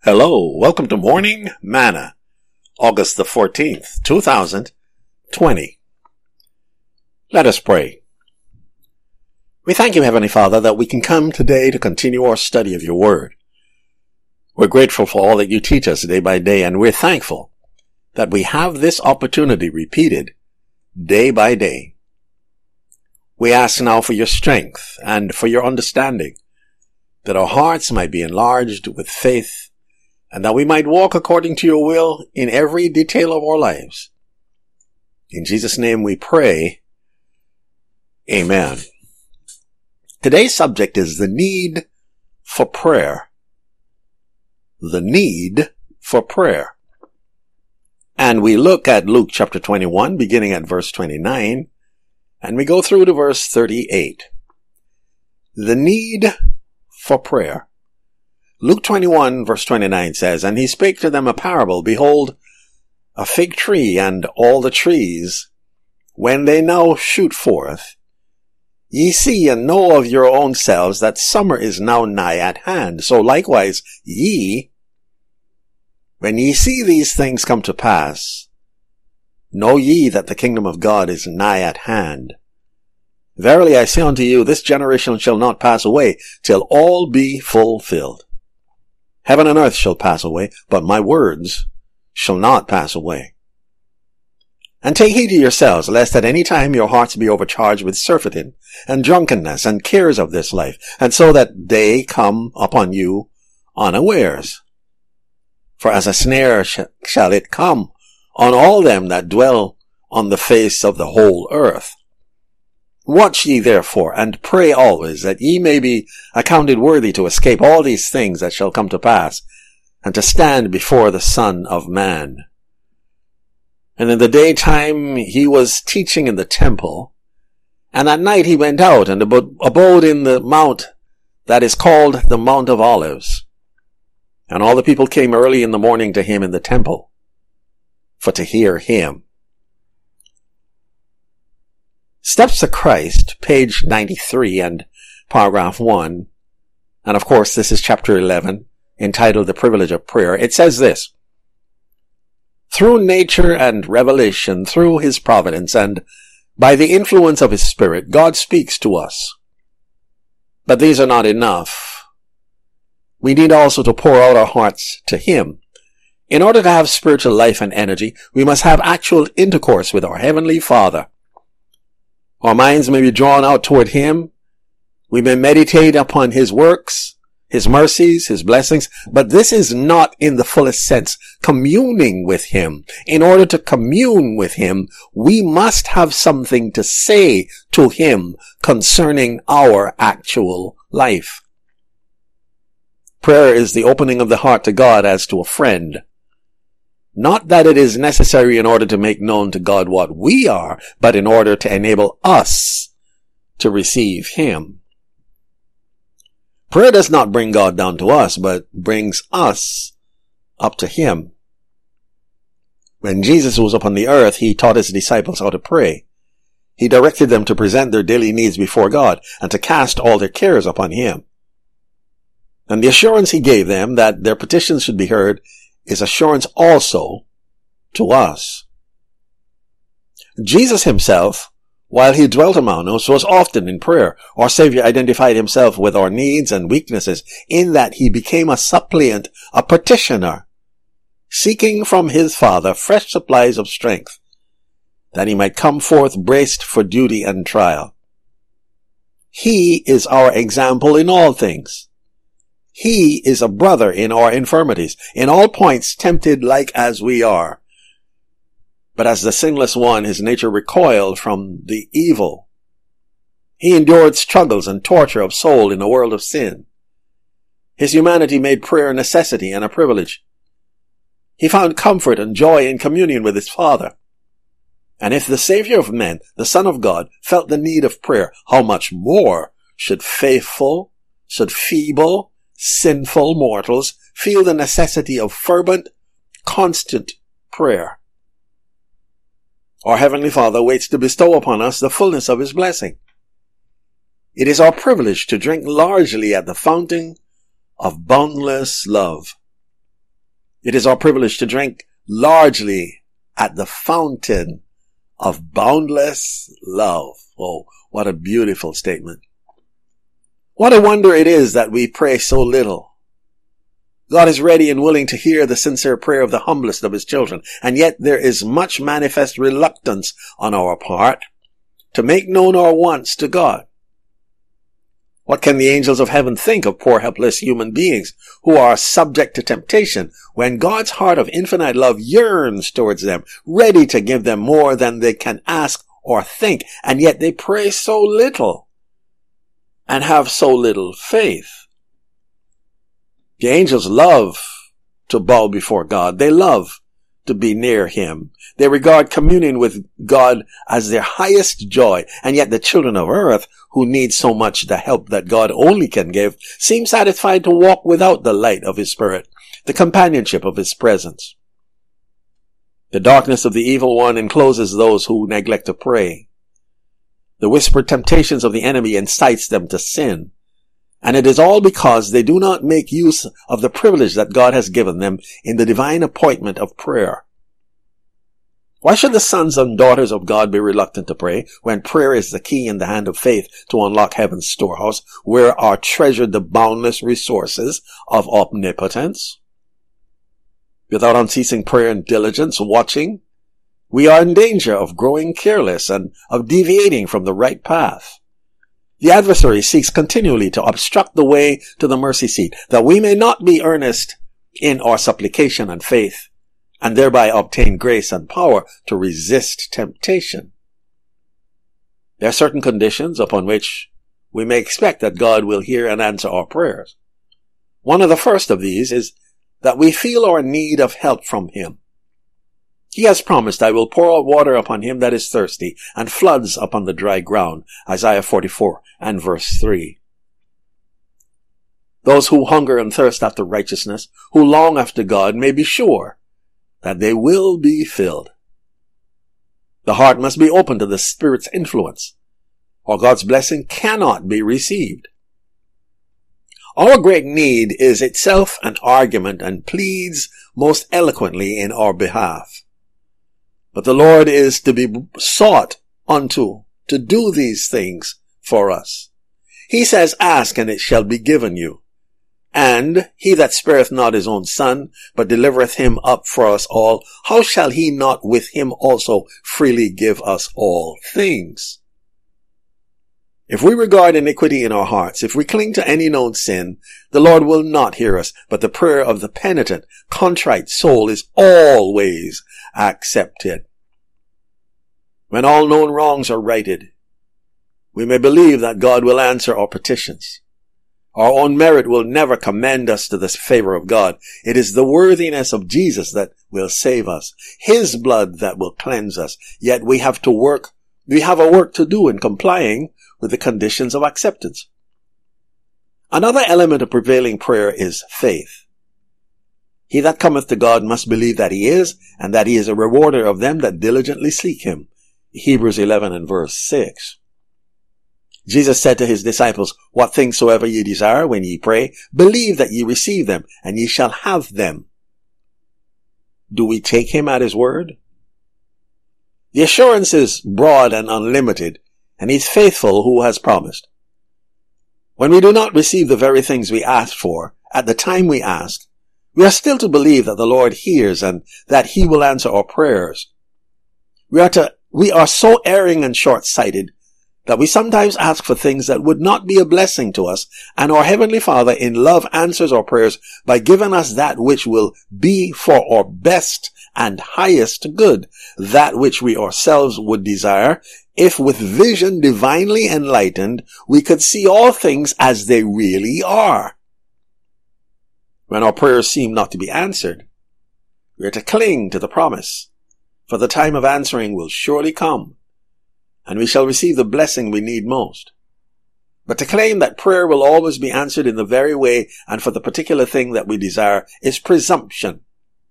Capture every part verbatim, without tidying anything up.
Hello, welcome to Morning Manna, August the fourteenth, two thousand twenty. Let us pray. We thank you, Heavenly Father, that we can come today to continue our study of your word. We're grateful for all that you teach us day by day, and we're thankful that we have this opportunity repeated day by day. We ask now for your strength and for your understanding, that our hearts might be enlarged with faith, and that we might walk according to your will in every detail of our lives. In Jesus' name we pray. Amen. Today's subject is the need for prayer. The need for prayer. And we look at Luke chapter twenty-one, beginning at verse twenty-nine, and we go through to verse thirty-eight. The need for prayer. Luke twenty-one verse twenty-nine says, And he spake to them a parable, Behold, a fig tree and all the trees, when they now shoot forth, ye see and know of your own selves that summer is now nigh at hand. So likewise ye, when ye see these things come to pass, know ye that the kingdom of God is nigh at hand. Verily I say unto you, this generation shall not pass away till all be fulfilled. Heaven and earth shall pass away, but my words shall not pass away. And take heed to yourselves, lest at any time your hearts be overcharged with surfeiting, and drunkenness, and cares of this life, and so that day come upon you unawares. For as a snare sh- shall it come on all them that dwell on the face of the whole earth. Watch ye therefore, and pray always, that ye may be accounted worthy to escape all these things that shall come to pass, and to stand before the Son of Man. And in the daytime he was teaching in the temple, and at night he went out and abode in the mount that is called the Mount of Olives. And all the people came early in the morning to him in the temple, for to hear him. Steps to Christ, page ninety-three and paragraph one. And of course, this is chapter eleven, entitled The Privilege of Prayer. It says this: Through nature and revelation, through his providence, and by the influence of his Spirit, God speaks to us. But these are not enough. We need also to pour out our hearts to him. In order to have spiritual life and energy, we must have actual intercourse with our Heavenly Father. Our minds may be drawn out toward him. We may meditate upon his works, his mercies, his blessings, but this is not in the fullest sense communing with him. In order to commune with him, we must have something to say to him concerning our actual life. Prayer is the opening of the heart to God as to a friend. Not that it is necessary in order to make known to God what we are, but in order to enable us to receive him. Prayer does not bring God down to us, but brings us up to him. When Jesus was upon the earth, he taught his disciples how to pray. He directed them to present their daily needs before God and to cast all their cares upon him. And the assurance he gave them that their petitions should be heard is assurance also to us. Jesus himself, while he dwelt among us, was often in prayer. Our Savior identified himself with our needs and weaknesses in that he became a suppliant, a petitioner, seeking from his Father fresh supplies of strength, that he might come forth braced for duty and trial. He is our example in all things. He is a brother in our infirmities, in all points tempted like as we are. But as the sinless one, his nature recoiled from the evil. He endured struggles and torture of soul in a world of sin. His humanity made prayer a necessity and a privilege. He found comfort and joy in communion with his Father. And if the Savior of men, the Son of God, felt the need of prayer, how much more should faithful, should feeble, sinful mortals feel the necessity of fervent, constant prayer. Our Heavenly Father waits to bestow upon us the fullness of his blessing. It is our privilege to drink largely at the fountain of boundless love. It is our privilege to drink largely at the fountain of boundless love. Oh, what a beautiful statement. What a wonder it is that we pray so little. God is ready and willing to hear the sincere prayer of the humblest of his children, and yet there is much manifest reluctance on our part to make known our wants to God. What can the angels of heaven think of poor helpless human beings who are subject to temptation when God's heart of infinite love yearns towards them, ready to give them more than they can ask or think, and yet they pray so little and have so little faith? The angels love to bow before God. They love to be near him. They regard communion with God as their highest joy, and yet the children of earth, who need so much the help that God only can give, seem satisfied to walk without the light of his Spirit, the companionship of his presence. The darkness of the evil one encloses those who neglect to pray. The whispered temptations of the enemy incites them to sin. And it is all because they do not make use of the privilege that God has given them in the divine appointment of prayer. Why should the sons and daughters of God be reluctant to pray when prayer is the key in the hand of faith to unlock heaven's storehouse, where are treasured the boundless resources of omnipotence? Without unceasing prayer and diligence, watching, we are in danger of growing careless and of deviating from the right path. The adversary seeks continually to obstruct the way to the mercy seat, that we may not be earnest in our supplication and faith, and thereby obtain grace and power to resist temptation. There are certain conditions upon which we may expect that God will hear and answer our prayers. One of the first of these is that we feel our need of help from him. He has promised, I will pour out water upon him that is thirsty, and floods upon the dry ground. Isaiah forty-four and verse three. Those who hunger and thirst after righteousness, who long after God, may be sure that they will be filled. The heart must be open to the Spirit's influence, or God's blessing cannot be received. Our great need is itself an argument and pleads most eloquently in our behalf. But the Lord is to be sought unto to do these things for us. He says, ask and it shall be given you. And he that spareth not his own son, but delivereth him up for us all, how shall he not with him also freely give us all things? If we regard iniquity in our hearts, if we cling to any known sin, the Lord will not hear us, but the prayer of the penitent, contrite soul is always accepted. When all known wrongs are righted, we may believe that God will answer our petitions. Our own merit will never commend us to the favor of God. It is the worthiness of Jesus that will save us, his blood that will cleanse us. Yet we have to work, we have a work to do in complying with the conditions of acceptance. Another element of prevailing prayer is faith. He that cometh to God must believe that he is, and that he is a rewarder of them that diligently seek him. Hebrews eleven and verse six. Jesus said to his disciples, what things soever ye desire when ye pray, believe that ye receive them, and ye shall have them. Do we take him at his word? The assurance is broad and unlimited, and he's faithful who has promised. When we do not receive the very things we asked for at the time we ask, we are still to believe that the Lord hears and that he will answer our prayers. We are to, we are so erring and short-sighted that we sometimes ask for things that would not be a blessing to us, and our Heavenly Father in love answers our prayers by giving us that which will be for our best and highest good, that which we ourselves would desire, if with vision divinely enlightened we could see all things as they really are. When our prayers seem not to be answered, we are to cling to the promise, for the time of answering will surely come, and we shall receive the blessing we need most. But to claim that prayer will always be answered in the very way and for the particular thing that we desire is presumption.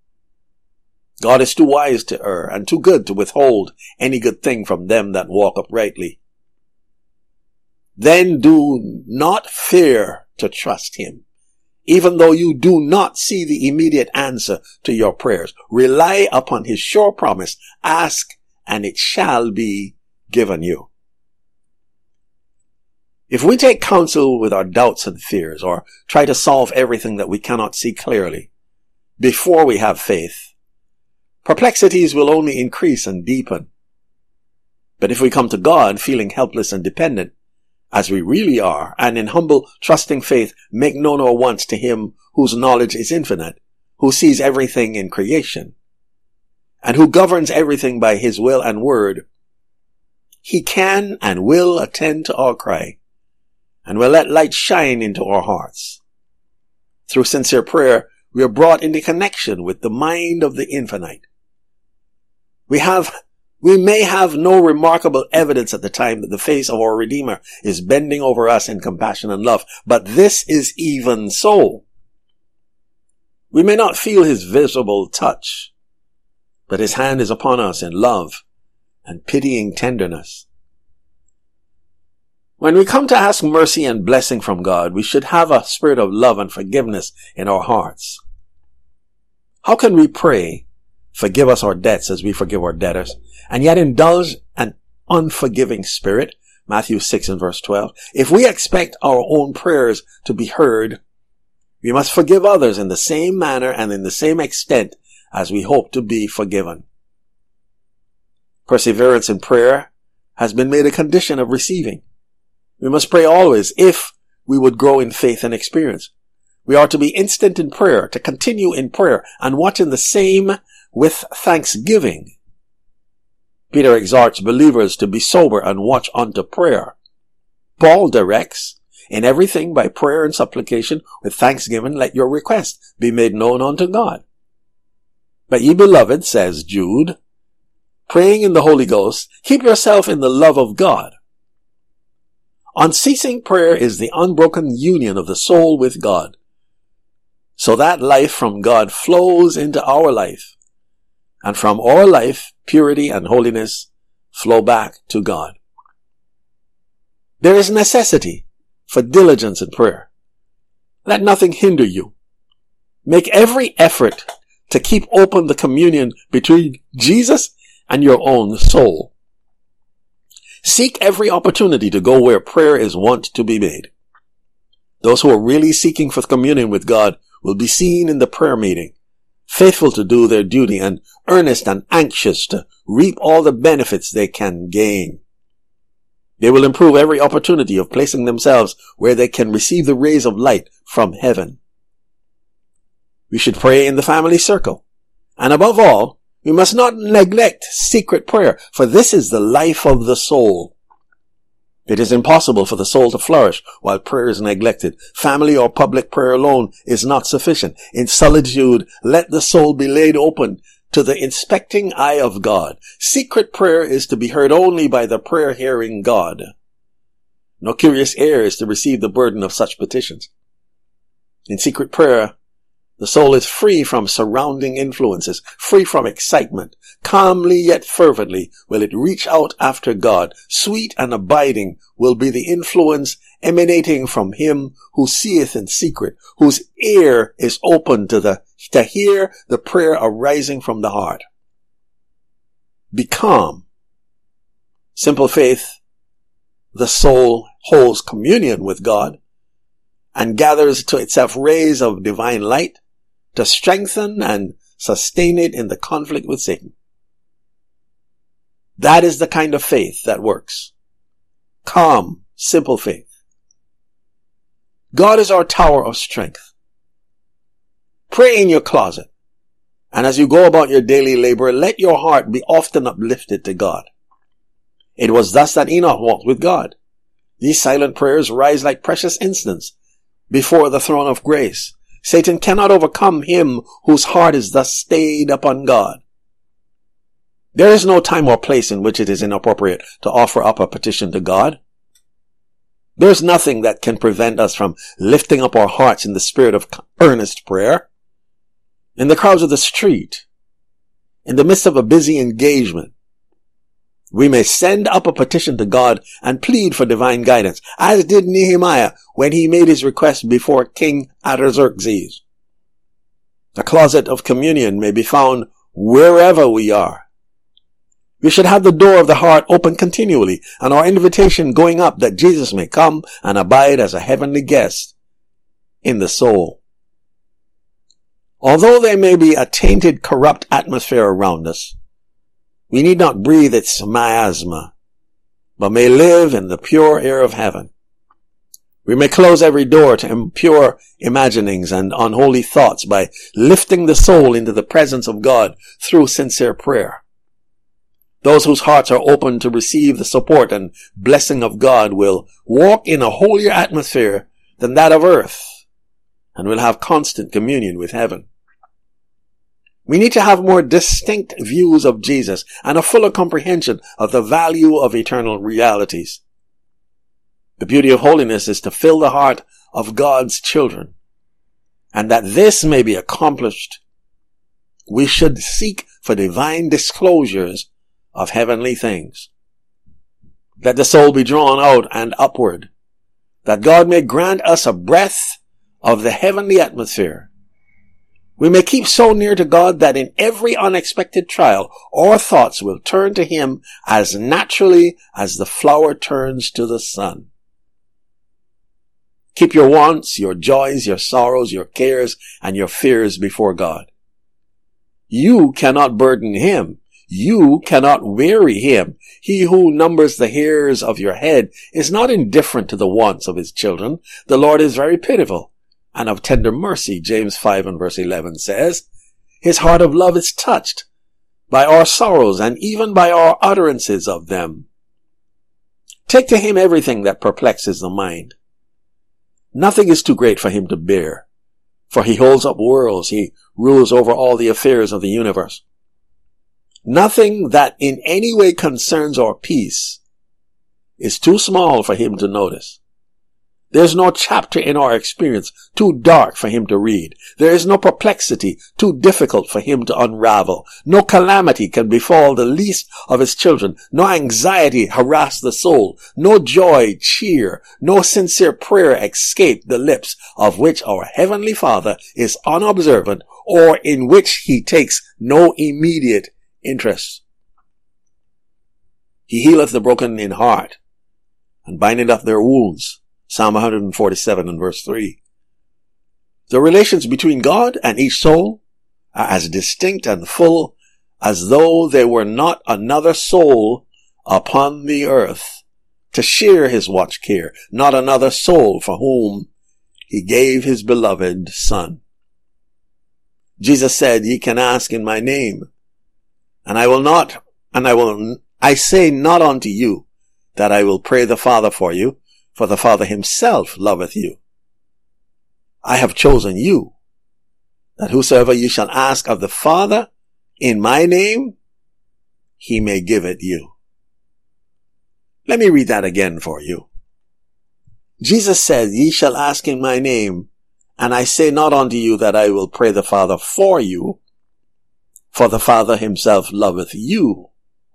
God is too wise to err and too good to withhold any good thing from them that walk uprightly. Then do not fear to trust him even though you do not see the immediate answer to your prayers. Rely upon his sure promise. Ask, and it shall be given you. If we take counsel with our doubts and fears, or try to solve everything that we cannot see clearly before we have faith, perplexities will only increase and deepen. But if we come to God feeling helpless and dependent, as we really are, and in humble, trusting faith, make known our wants to him whose knowledge is infinite, who sees everything in creation, and who governs everything by his will and word, he can and will attend to our cry, and will let light shine into our hearts. Through sincere prayer, we are brought into connection with the mind of the infinite. We have We may have no remarkable evidence at the time that the face of our Redeemer is bending over us in compassion and love, but this is even so. We may not feel his visible touch, but his hand is upon us in love and pitying tenderness. When we come to ask mercy and blessing from God, we should have a spirit of love and forgiveness in our hearts. How can we pray, "Forgive us our debts as we forgive our debtors," and yet indulge an unforgiving spirit? Matthew six and verse twelve. If we expect our own prayers to be heard, we must forgive others in the same manner and in the same extent as we hope to be forgiven. Perseverance in prayer has been made a condition of receiving. We must pray always if we would grow in faith and experience. We are to be instant in prayer, to continue in prayer, and watch in the same with thanksgiving. Peter exhorts believers to be sober and watch unto prayer. Paul directs, "In everything by prayer and supplication with thanksgiving let your requests be made known unto God." But ye beloved, says Jude, praying in the Holy Ghost, keep yourself in the love of God. Unceasing prayer is the unbroken union of the soul with God, so that life from God flows into our life, and from our life, purity and holiness flow back to God. There is necessity for diligence in prayer. Let nothing hinder you. Make every effort to keep open the communion between Jesus and your own soul. Seek every opportunity to go where prayer is wont to be made. Those who are really seeking for communion with God will be seen in the prayer meeting, faithful to do their duty and earnest and anxious to reap all the benefits they can gain. They will improve every opportunity of placing themselves where they can receive the rays of light from heaven. We should pray in the family circle, and above all, we must not neglect secret prayer, for this is the life of the soul. It is impossible for the soul to flourish while prayer is neglected. Family or public prayer alone is not sufficient. In solitude, let the soul be laid open to the inspecting eye of God. Secret prayer is to be heard only by the prayer-hearing God. No curious ear is to receive the burden of such petitions. In secret prayer, the soul is free from surrounding influences, free from excitement. Calmly yet fervently will it reach out after God. Sweet and abiding will be the influence emanating from him who seeth in secret, whose ear is open to the to hear the prayer arising from the heart. Be calm. Simple faith, the soul holds communion with God and gathers to itself rays of divine light to strengthen and sustain it in the conflict with Satan. That is the kind of faith that works. Calm, simple faith. God is our tower of strength. Pray in your closet, and as you go about your daily labor, let your heart be often uplifted to God. It was thus that Enoch walked with God. These silent prayers rise like precious incense before the throne of grace. Satan cannot overcome him whose heart is thus stayed upon God. There is no time or place in which it is inappropriate to offer up a petition to God. There is nothing that can prevent us from lifting up our hearts in the spirit of earnest prayer. In the crowds of the street, in the midst of a busy engagement, We may send up a petition to God and plead for divine guidance, as did Nehemiah when he made his request before King Artaxerxes. The closet of communion may be found wherever we are. We should have the door of the heart open continually and our invitation going up that Jesus may come and abide as a heavenly guest in the soul. Although there may be a tainted, corrupt atmosphere around us, we need not breathe its miasma, but may live in the pure air of heaven. We may close every door to impure imaginings and unholy thoughts by lifting the soul into the presence of God through sincere prayer. Those whose hearts are open to receive the support and blessing of God will walk in a holier atmosphere than that of earth and will have constant communion with heaven. We need to have more distinct views of Jesus and a fuller comprehension of the value of eternal realities. The beauty of holiness is to fill the heart of God's children, and that this may be accomplished, we should seek for divine disclosures of heavenly things. Let the soul be drawn out and upward, that God may grant us a breath of the heavenly atmosphere. We may keep so near to God that in every unexpected trial, our thoughts will turn to Him as naturally as the flower turns to the sun. Keep your wants, your joys, your sorrows, your cares, and your fears before God. You cannot burden Him. You cannot weary Him. He who numbers the hairs of your head is not indifferent to the wants of His children. The Lord is very pitiful and of tender mercy, James five and verse eleven says. His heart of love is touched by our sorrows and even by our utterances of them. Take to Him everything that perplexes the mind. Nothing is too great for Him to bear, for He holds up worlds. He rules over all the affairs of the universe. Nothing that in any way concerns our peace is too small for Him to notice. There's no chapter in our experience too dark for Him to read. There is no perplexity too difficult for Him to unravel. No calamity can befall the least of His children. No anxiety harass the soul. No joy cheer. No sincere prayer escape the lips of which our Heavenly Father is unobservant or in which He takes no immediate interest. He healeth the broken in heart and bindeth up their wounds. Psalm one forty-seven and verse three. The relations between God and each soul are as distinct and full as though there were not another soul upon the earth to share His watch care, not another soul for whom He gave His beloved Son. Jesus said, Ye can ask in my name, and I will not, and I will, I say not unto you that I will pray the Father for you, for the Father Himself loveth you. I have chosen you, that whosoever you shall ask of the Father in my name, He may give it you. Let me read that again for you. Jesus said, Ye shall ask in my name, and I say not unto you that I will pray the Father for you, for the Father Himself loveth you.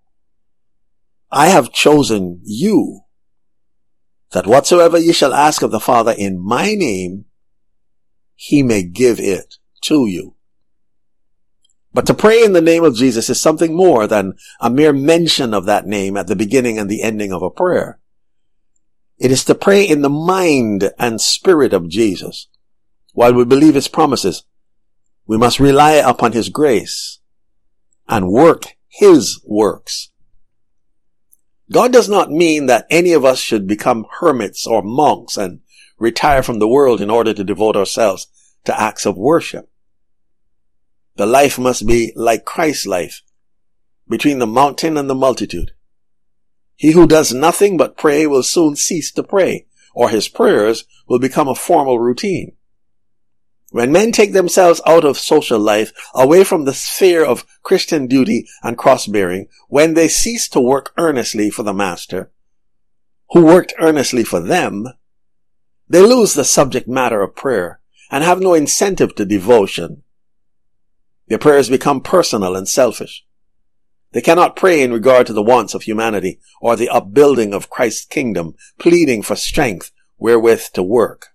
I have chosen you, that whatsoever ye shall ask of the Father in my name, He may give it to you. But to pray in the name of Jesus is something more than a mere mention of that name at the beginning and the ending of a prayer. It is to pray in the mind and spirit of Jesus. While we believe His promises, we must rely upon His grace and work His works. God does not mean that any of us should become hermits or monks and retire from the world in order to devote ourselves to acts of worship. The life must be like Christ's life, between the mountain and the multitude. He who does nothing but pray will soon cease to pray, or his prayers will become a formal routine. When men take themselves out of social life, away from the sphere of Christian duty and cross-bearing, when they cease to work earnestly for the Master, who worked earnestly for them, they lose the subject matter of prayer and have no incentive to devotion. Their prayers become personal and selfish. They cannot pray in regard to the wants of humanity or the upbuilding of Christ's kingdom, pleading for strength wherewith to work.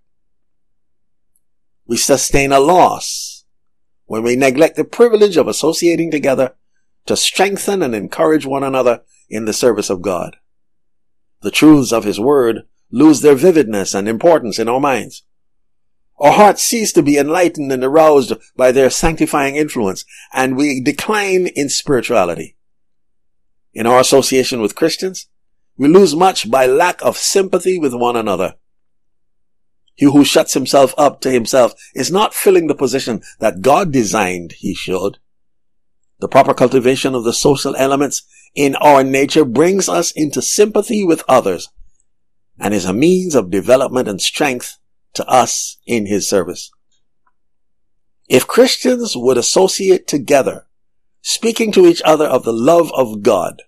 We sustain a loss when we neglect the privilege of associating together to strengthen and encourage one another in the service of God. The truths of His Word lose their vividness and importance in our minds. Our hearts cease to be enlightened and aroused by their sanctifying influence, and we decline in spirituality. In our association with Christians, we lose much by lack of sympathy with one another. He who shuts himself up to himself is not filling the position that God designed he should. The proper cultivation of the social elements in our nature brings us into sympathy with others and is a means of development and strength to us in His service. If Christians would associate together, speaking to each other of the love of God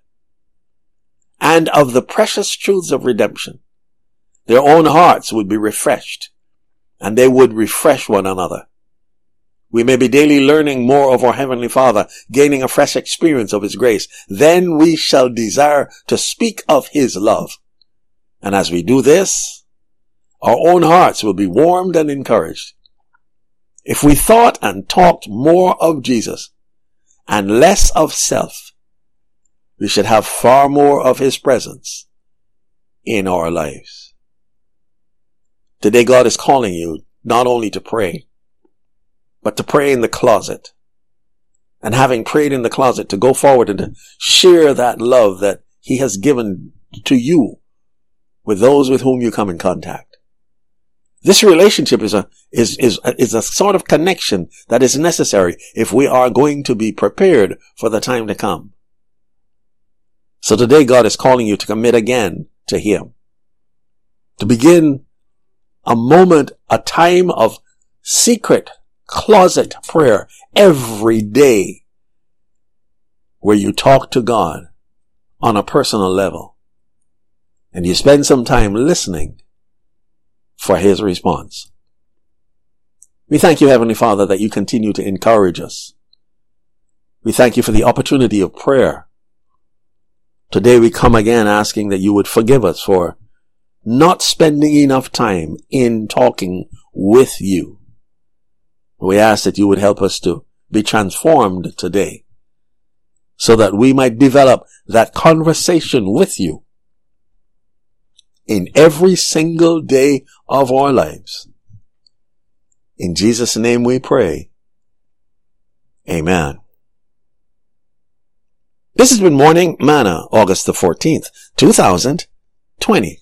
and of the precious truths of redemption, their own hearts would be refreshed, and they would refresh one another. We may be daily learning more of our Heavenly Father, gaining a fresh experience of His grace. Then we shall desire to speak of His love. And as we do this, our own hearts will be warmed and encouraged. If we thought and talked more of Jesus and less of self, we should have far more of His presence in our lives. Today God is calling you not only to pray, but to pray in the closet. And having prayed in the closet, to go forward and to share that love that He has given to you with those with whom you come in contact. This relationship is a, is, is, is a sort of connection that is necessary if we are going to be prepared for the time to come. So today God is calling you to commit again to Him. To begin a moment, a time of secret closet prayer every day where you talk to God on a personal level and you spend some time listening for His response. We thank you, Heavenly Father, that you continue to encourage us. We thank you for the opportunity of prayer. Today we come again asking that you would forgive us for not spending enough time in talking with you. We ask that you would help us to be transformed today so that we might develop that conversation with you in every single day of our lives. In Jesus' name we pray. Amen. This has been Morning Manna, August the fourteenth, two thousand twenty.